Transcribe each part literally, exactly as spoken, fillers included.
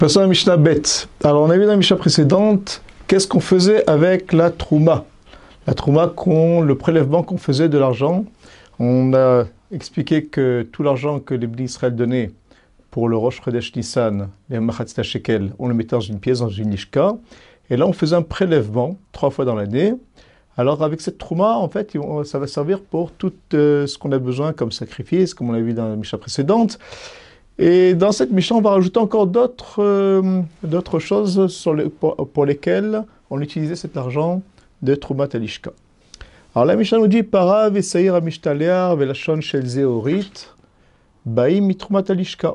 Passons à la Mishnah Bet. Alors, on a vu dans la Mishnah précédente, qu'est-ce qu'on faisait avec la Trouma? La Trouma, qu'on, le prélèvement qu'on faisait de l'argent. On a expliqué que tout l'argent que les Bnei Israël donnaient pour le Rosh Chodesh Nissan, les Machatzta Shekel, on le mettait dans une pièce, dans une lishka. Et là, on faisait un prélèvement trois fois dans l'année. Alors, avec cette Trouma, en fait, ça va servir pour tout euh, ce qu'on a besoin comme sacrifice, comme on l'a vu dans la Mishnah précédente. Et dans cette Mishnah, on va rajouter encore d'autres euh, d'autres choses sur les, pour, pour lesquelles on utilisait cet argent de Troumat Alishka. Alors la Mishnah nous dit Para vesaïr amishtaléar velashon shel zeorit baim mitrumat alishka.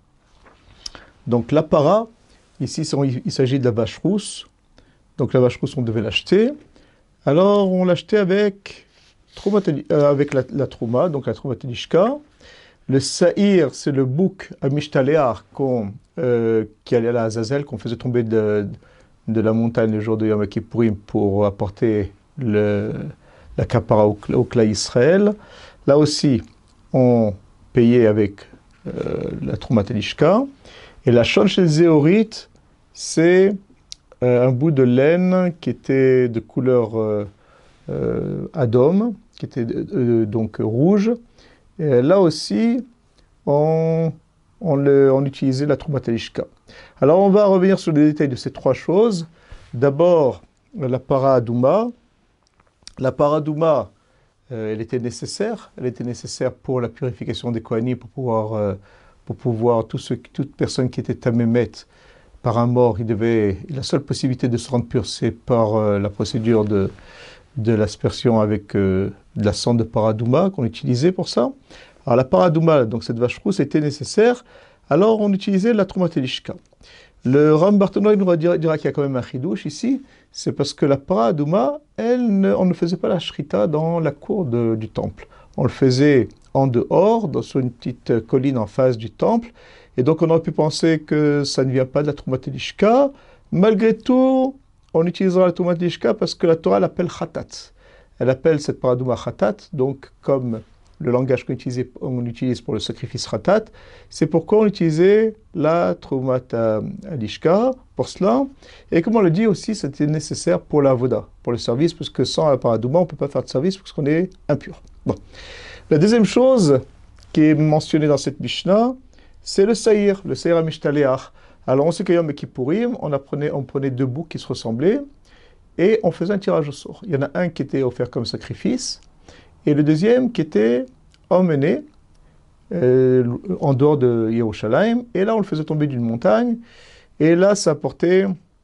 Donc la para, ici il s'agit de la vache rousse. Donc la vache rousse, on devait l'acheter. Alors on l'achetait avec, euh, avec la, la Trouma, donc la Troumat Alishka. Le saïr, c'est le bouc à Mishtaléar euh, qui allait à la Azazel, qu'on faisait tomber de, de la montagne le jour de Yom Kippourim pour apporter le, la kapara au, au Kla Israël. Là aussi, on payait avec euh, la Troumat Alishka. Et la shon shel zeorit, c'est euh, un bout de laine qui était de couleur euh, euh, adom, qui était euh, donc rouge. Et là aussi, on, on, le, on utilisait la Troumat Alishka. Alors, on va revenir sur les détails de ces trois choses. D'abord, la para adouma. La para adouma, euh, elle était nécessaire. Elle était nécessaire pour la purification des Kohanim, pour pouvoir, euh, pour pouvoir tout ce, toute personne qui était tamémet par un mort, il devait, la seule possibilité de se rendre pur, c'est par euh, la procédure de de l'aspersion avec euh, de la cendre de paradouma qu'on utilisait pour ça. Alors la paradouma, donc cette vache rousse, était nécessaire. Alors on utilisait la Troumat Alishka. Le Ram Barthénois nous dira, dira qu'il y a quand même un chidouche ici. C'est parce que la paradouma, elle ne, on ne faisait pas la shrita dans la cour de, du temple. On le faisait en dehors, dans, sur une petite colline en face du temple. Et donc on aurait pu penser que ça ne vient pas de la Troumat Alishka. Malgré tout, on utilisera la Troumat Alishka parce que la Torah l'appelle Khatat. Elle appelle cette paradouma Khatat, donc comme le langage qu'on utilise, on utilise pour le sacrifice Khatat, c'est pourquoi on utilisait la Troumat Alishka pour cela. Et comme on le dit aussi, c'était nécessaire pour la Voda, pour le service, parce que sans la paradouma, on ne peut pas faire de service parce qu'on est impur. Bon. La deuxième chose qui est mentionnée dans cette Mishnah, c'est le Saïr, le Saïr Amishtaléar. Alors, on sait qu'à Yom Kippourim, on, apprenait, on prenait deux boucs qui se ressemblaient et on faisait un tirage au sort. Il y en a un qui était offert comme sacrifice et le deuxième qui était emmené euh, en dehors de Yerushalayim. Et là, on le faisait tomber d'une montagne. Et là, ça apportait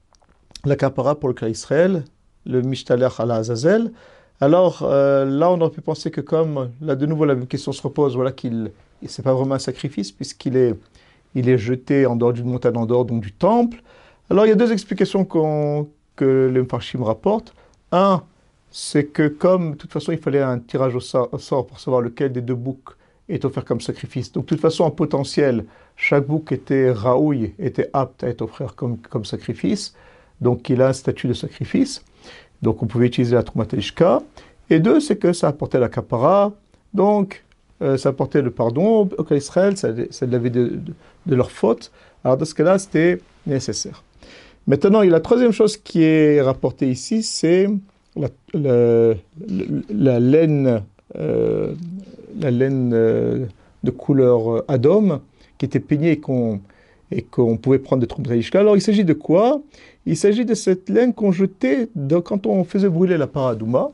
la kapara pour le Kla Israël, le Mishtalech à la Azazel. Alors, euh, là, on aurait pu penser que comme, là, de nouveau, la question se repose, voilà qu'il, c'est pas vraiment un sacrifice puisqu'il est... il est jeté en dehors d'une montagne, en dehors donc du temple. Alors il y a deux explications qu'on, que les Mfarshim rapportent. Un, c'est que comme, de toute façon, il fallait un tirage au sort pour savoir lequel des deux boucs est offert comme sacrifice. Donc de toute façon, en potentiel, chaque bouc était raouille, était apte à être offert comme, comme sacrifice. Donc il a un statut de sacrifice. Donc on pouvait utiliser la Troumat Alishka. Et deux, c'est que ça apportait la kapara. Donc Euh, ça apportait le pardon au Kla Israël, ça, ça lavait de, de, de leur faute. Alors dans ce cas-là, c'était nécessaire. Maintenant, il y a la troisième chose qui est rapportée ici, c'est la, la, la, la laine, euh, la laine euh, de couleur adom qui était peignée et qu'on, et qu'on pouvait prendre de Troumat Alishka. Alors il s'agit de quoi? Il s'agit de cette laine qu'on jetait de, quand on faisait brûler la paradouma.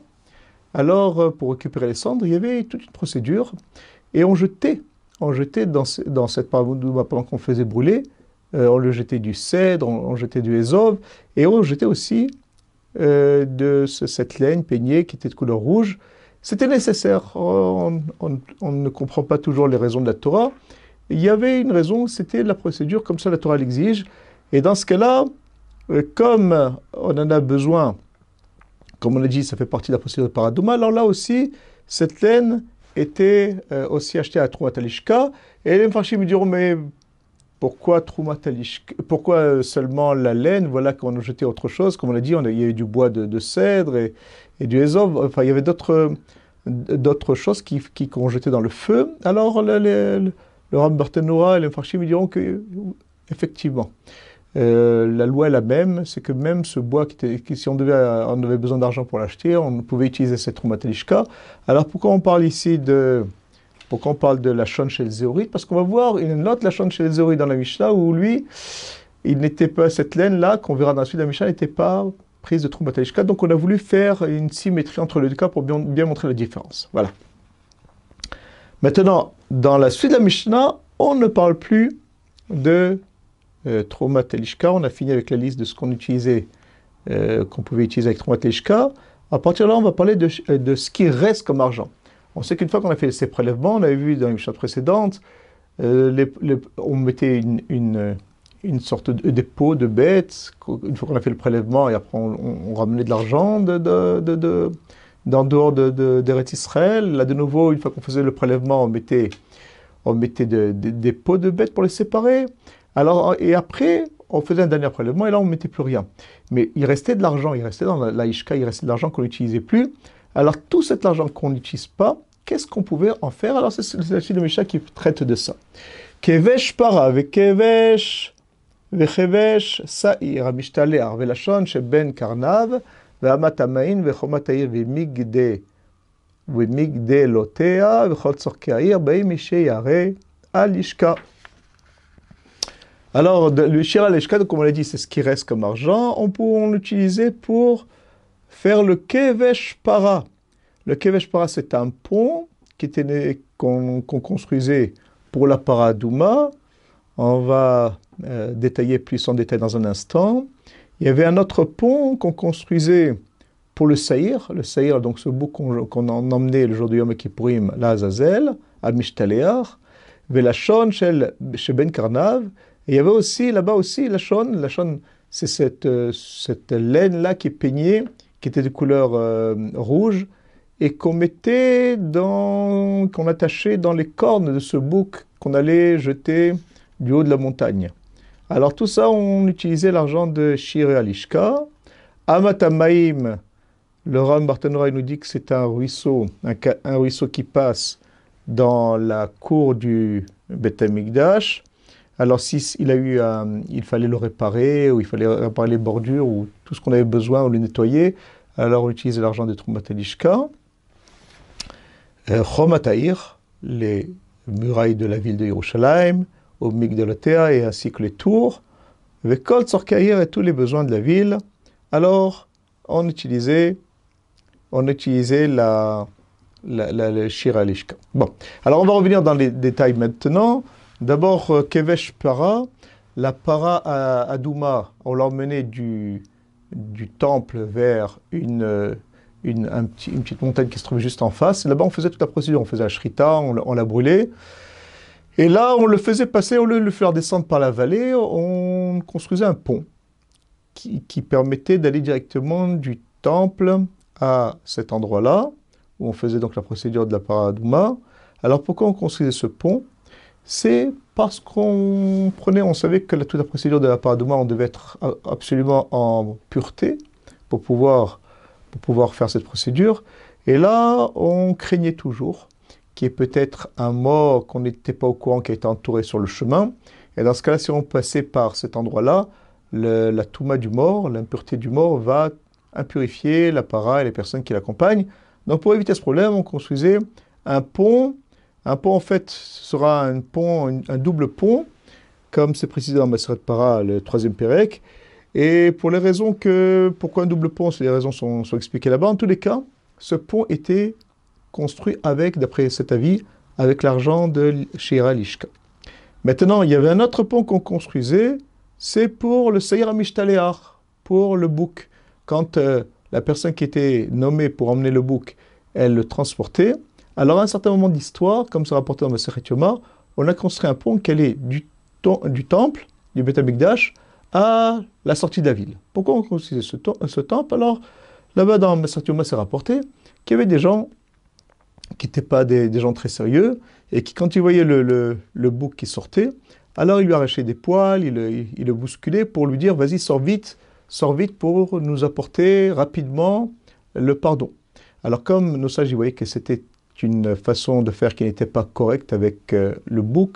Alors, pour récupérer les cendres, il y avait toute une procédure, et on jetait, on jetait dans, dans cette paradouma pendant qu'on faisait brûler, euh, on le jetait du cèdre, on, on jetait du ésov, et on jetait aussi euh, de ce, cette laine peignée qui était de couleur rouge. C'était nécessaire, on, on, on ne comprend pas toujours les raisons de la Torah. Il y avait une raison, c'était la procédure, comme ça la Torah l'exige, et dans ce cas-là, euh, comme on en a besoin, comme on a dit, ça fait partie de la procédure de paradouma. Alors là aussi, cette laine était euh, aussi achetée à Troumat Alishka. Et les Mfarshim me diront, mais pourquoi Troumat Alishka? Pourquoi seulement la laine? Voilà qu'on a jeté autre chose. Comme on a dit, on a, il y avait du bois de, de cèdre et, et du ésov. Enfin, il y avait d'autres, d'autres choses qui, qui qu'on jetait dans le feu. Alors, le, le, le Ram Barthénois et les Mfarshim me diront que, effectivement, Euh, la loi est la même, c'est que même ce bois, qui était, qui, si on, devait, on avait besoin d'argent pour l'acheter, on pouvait utiliser cette Troumat Lishka. Alors pourquoi on parle ici de, pourquoi on parle de la Shon chez le Zéorite? Parce qu'on va voir une autre la Shon chez le Zéorite dans la Mishnah où lui, il n'était pas, cette laine-là, qu'on verra dans la suite de la Mishnah, n'était pas prise de Troumat Lishka. Donc on a voulu faire une symétrie entre les deux cas pour bien, bien montrer la différence. Voilà. Maintenant, dans la suite de la Mishnah, on ne parle plus de euh, Troumat Lishka. On a fini avec la liste de ce qu'on utilisait, euh, qu'on pouvait utiliser avec Troumat Lishka. À partir de là, on va parler de, de ce qui reste comme argent. On sait qu'une fois qu'on a fait ces prélèvements, on avait vu dans les Mishnah précédentes, euh, les, les, on mettait une, une, une sorte de dépôt de bêtes, une fois qu'on a fait le prélèvement, et après on, on, on ramenait de l'argent de, de, de, de, d'en dehors de, de, d'Eretz Israël. Là, de nouveau, une fois qu'on faisait le prélèvement, on mettait, on mettait de, de, des pots de bêtes pour les séparer. Alors, et après, on faisait un dernier prélèvement et là, on ne mettait plus rien. Mais il restait de l'argent, il restait dans la, la Ishka, il restait de l'argent qu'on n'utilisait plus. Alors, tout cet argent qu'on n'utilise pas, qu'est-ce qu'on pouvait en faire? Alors, c'est la suite de Mishnah qui traite de ça. Kevesh para, ve kevesh, ve kevesh, sa'ir, amishtaler, ve lachon, sheben karnav, ve amat amain, ve chomat ha'ir, ve migde, ve migde lotea, ve chol tzorke ha'ir, be'im ishe yare, al Ishka. Alors, le shir al Ishka, comme on l'a dit, c'est ce qui reste comme argent. On peut l'utiliser pour faire le kevesh para. Le kevesh para, c'est un pont qui était qu'on qu'on construisait pour la paradouma. On va euh, détailler plus en détail dans un instant. Il y avait un autre pont qu'on construisait pour le saïr. Le saïr, donc ce bouc qu'on qu'on a emmené le jour du Yom Kippourim, la Azazel, à Mishtaleach, Velachon chez Ben Karnav. Et il y avait aussi, là-bas aussi, la shon. La shon, c'est cette, euh, cette laine-là qui est peignée, qui était de couleur euh, rouge, et qu'on mettait dans, qu'on attachait dans les cornes de ce bouc qu'on allait jeter du haut de la montagne. Alors tout ça, on utilisait l'argent de Shir et Alishka. Amatamaim, le Ram Barthénoraï nous dit que c'est un ruisseau, un, un ruisseau qui passe dans la cour du Beth Amikdash. Alors, s'il a eu, euh, il fallait le réparer, ou il fallait réparer les bordures, ou tout ce qu'on avait besoin, ou le nettoyer, alors on utilisait l'argent de Troumat Lishka. Chomat ha'ir, les murailles de la ville de Yerushalayim, au Migdalotea, et ainsi que les tours, Vekol tzorke ha'ir et tous les besoins de la ville. Alors, on utilisait, on utilisait la, la, la, le shir al-ishka. Bon, alors on va revenir dans les détails maintenant. D'abord, Kevesh Para, la Para à Adouma, on l'a emmenée du, du temple vers une, une, un petit, une petite montagne qui se trouvait juste en face. Là-bas, on faisait toute la procédure, on faisait la shrita, on, on la brûlait. Et là, on le faisait passer, au lieu de le faire descendre par la vallée, on construisait un pont qui, qui permettait d'aller directement du temple à cet endroit-là, où on faisait donc la procédure de la Para à Adouma. Alors, pourquoi on construisait ce pont? C'est parce qu'on prenait, on savait que la, toute la procédure de la paradouma, on devait être absolument en pureté pour pouvoir, pour pouvoir faire cette procédure. Et là, on craignait toujours qu'il y ait peut-être un mort qu'on n'était pas au courant qui a été entouré sur le chemin. Et dans ce cas-là, si on passait par cet endroit-là, le, la touma du mort, l'impureté du mort va impurifier la para et les personnes qui l'accompagnent. Donc pour éviter ce problème, on construisait un pont. Un pont, en fait, sera un pont, un, un double pont, comme c'est précisé dans Maseret Para, le troisième Pérec. Et pour les raisons que... Pourquoi un double pont? Les raisons sont, sont expliquées là-bas. En tous les cas, ce pont était construit avec, d'après cet avis, avec l'argent de Shir al-Ishka. Maintenant, il y avait un autre pont qu'on construisait, c'est pour le Seir HaMishtaleach, pour le bouc. Quand euh, la personne qui était nommée pour emmener le bouc, elle le transportait. Alors, à un certain moment d'histoire, comme c'est rapporté dans Masechet Yoma, on a construit un pont qui allait du, du temple, du Beth Amikdash, à la sortie de la ville. Pourquoi on construisait ce, ce temple? Alors, là-bas, dans Masechet Yoma, c'est rapporté qu'il y avait des gens qui n'étaient pas des, des gens très sérieux, et qui, quand ils voyaient le, le, le bouc qui sortait, alors ils lui arrachaient des poils, ils, ils, ils le bousculaient pour lui dire « Vas-y, sors vite, sors vite pour nous apporter rapidement le pardon. » Alors, comme nos sages, ils voyaient que c'était une façon de faire qui n'était pas correcte avec euh, le bouc,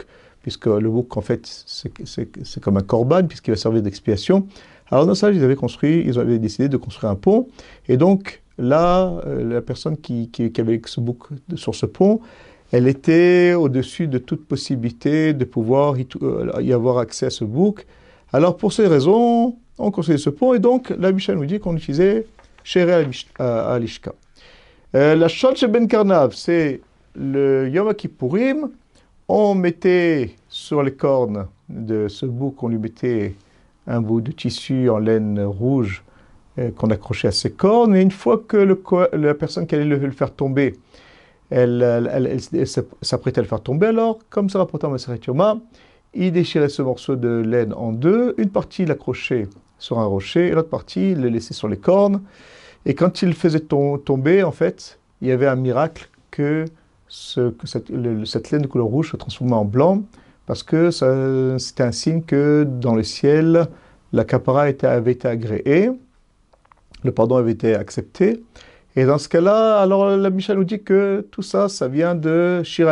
puisque le bouc, en fait, c'est comme un korban, puisqu'il va servir d'expiation. Alors dans ça, ils avaient construit, ils avaient décidé de construire un pont, et donc là, la personne qui, qui, qui avait ce bouc sur ce pont, elle était au-dessus de toute possibilité de pouvoir y, y avoir accès à ce bouc. Alors pour ces raisons, on construisait ce pont, et donc la Mishnah nous dit qu'on utilisait Shereh à l'Ishka. Euh, la Shol chez Ben Karnav, c'est le Yom Kippourim. On mettait sur les cornes de ce bouc, on lui mettait un bout de tissu en laine rouge euh, qu'on accrochait à ses cornes. Et une fois que le, la personne qui allait le, le faire tomber, elle, elle, elle, elle, elle s'apprêtait à le faire tomber, alors, comme ça rapporté en Maseret Yoma, il déchirait ce morceau de laine en deux. Une partie, il l'accrochait sur un rocher, et l'autre partie, il le laissait sur les cornes. Et quand il faisait tom tomber, en fait, il y avait un miracle que, ce, que cette, le, cette laine de couleur rouge se transformait en blanc, parce que c'était un signe que dans le ciel, la kapara était, avait été agréée, le pardon avait été accepté. Et dans ce cas-là, alors la Mishnah nous dit que tout ça, ça vient de Shir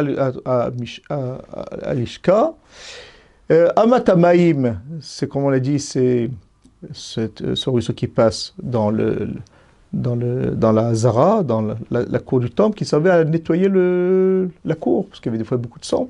al-Ishka. Euh, Amatamaim, c'est comme on l'a dit, c'est ce ruisseau qui passe dans le... Dans, le, dans la Zara, dans la, la, la cour du temple, qui servait à nettoyer le, la cour, parce qu'il y avait des fois beaucoup de sang.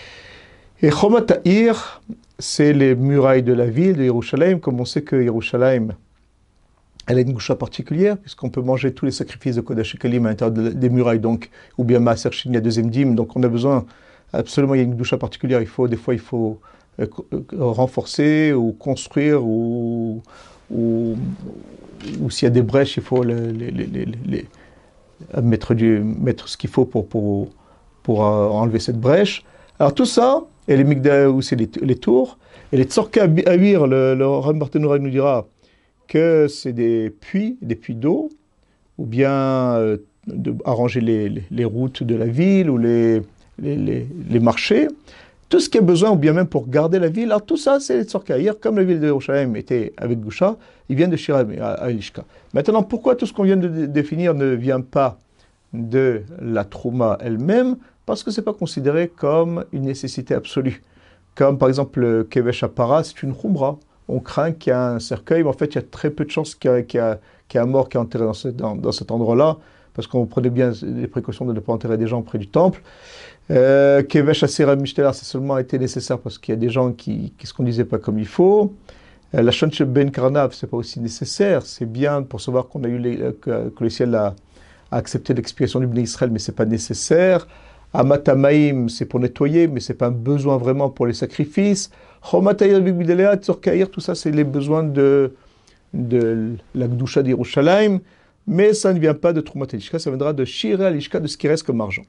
Et Chomat Ha'ir, c'est les murailles de la ville de Yerushalayim, comme on sait que Yerushalayim, elle a une goucha particulière, puisqu'on peut manger tous les sacrifices de Kodesh Kalim à l'intérieur des murailles, donc, ou bien Maaser Sheni, la deuxième dîme, donc on a besoin, absolument, il y a une goucha particulière, il faut, des fois, il faut euh, renforcer, ou construire, ou... ou ou s'il y a des brèches, il faut les, les, les, les, les, mettre, du, mettre ce qu'il faut pour, pour, pour enlever cette brèche. Alors tout ça, et les migdal, ou c'est les, les tours, et les tzorka à huire, le, le Ram Barthénoura nous dira que c'est des puits, des puits d'eau, ou bien euh, de, arranger les, les, les routes de la ville, ou les, les, les, les marchés. Tout ce qui est besoin, ou bien même pour garder la ville, alors tout ça, c'est les tzorka. Hier, comme la ville de Yerushalayim était avec Goucha, il vient de Shir al-Ishka. Maintenant, pourquoi tout ce qu'on vient de définir ne vient pas de la trouma elle-même? Parce que ce n'est pas considéré comme une nécessité absolue. Comme par exemple le Kevesh Apara, c'est une khumra. On craint qu'il y a un cercueil, mais en fait, il y a très peu de chances qu'il y a, qu'il y a, qu'il y a un mort qui est enterré dans, ce, dans, dans cet endroit-là, parce qu'on prenait bien les précautions de ne pas enterrer des gens près du temple. Euh, Kevesh Asera Mishtelar, c'est seulement été nécessaire parce qu'il y a des gens qui ne se conduisaient pas comme il faut. Euh, la Shonche Ben Karnav, ce n'est pas aussi nécessaire. C'est bien pour savoir qu'on a eu les, que, que le ciel a, a accepté l'expiation du Bnei Israël, mais ce n'est pas nécessaire. Amatamaim, c'est pour nettoyer, mais ce n'est pas un besoin vraiment pour les sacrifices. Chomatayir Bigbidelea, Tzorkaïr, tout ça, c'est les besoins de, de la Gdusha d'Yerushalayim, mais ça ne vient pas de Troumat Elishka, ça viendra de Shireh Elishka, de ce qui reste comme argent.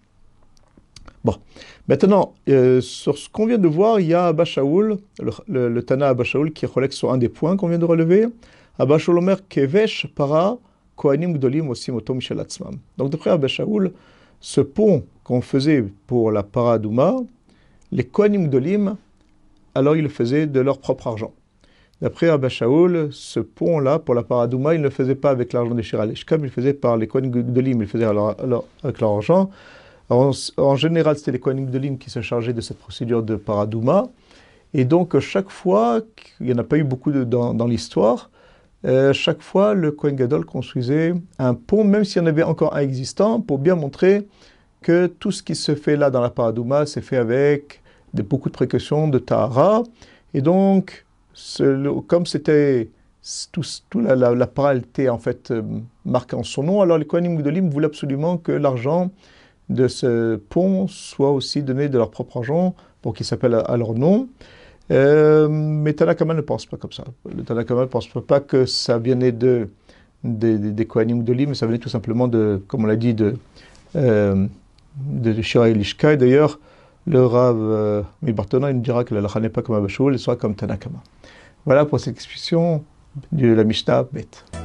Bon, maintenant, euh, sur ce qu'on vient de voir, il y a Abba Shaul, le, le, le Tana Abba Shaul, qui relève sur un des points qu'on vient de relever. Abba Shaul Omer Kevesh para Kohanim Gdolim Osim Otom Shel Atzmam. Donc, d'après Abba Shaul, ce pont qu'on faisait pour la para Douma, les Kohanim Gdolim, alors ils le faisaient de leur propre argent. D'après Abba Shaul, ce pont-là, pour la para Douma, ils ne le faisaient pas avec l'argent des Shir al-Ishka, mais ils le faisaient par les Kohanim Gdolim, ils le faisaient alors, alors, avec leur argent. En, en général, c'était les Kohanim Gdolim qui se chargeaient de cette procédure de paradouma. Et donc, chaque fois, il n'y en a pas eu beaucoup de, dans, dans l'histoire, euh, chaque fois, le Kohen Gadol construisait un pont, même s'il y en avait encore un existant, pour bien montrer que tout ce qui se fait là dans la paradouma, c'est fait avec de, beaucoup de précautions, de tahara. Et donc, ce, comme c'était... Tout, tout la, la, la para était en fait euh, marquée en son nom, alors les Kohanim Gdolim voulaient absolument que l'argent de ce pont soit aussi donné de leur propre argent pour qu'il s'appelle à, à leur nom. Euh, mais Tanakama ne pense pas comme ça. Le Tanakama ne pense pas que ça venait de, de, de, des Kohanim Gdolim, mais ça venait tout simplement de, comme on l'a dit, de, euh, de, de Shira Elishka. Et d'ailleurs, le Rav euh, Mibartona, il nous dira que la lacha n'est pas comme Abba Shaul, elle sera comme Tanakama. Voilà pour cette explication de la Mishnah Bet.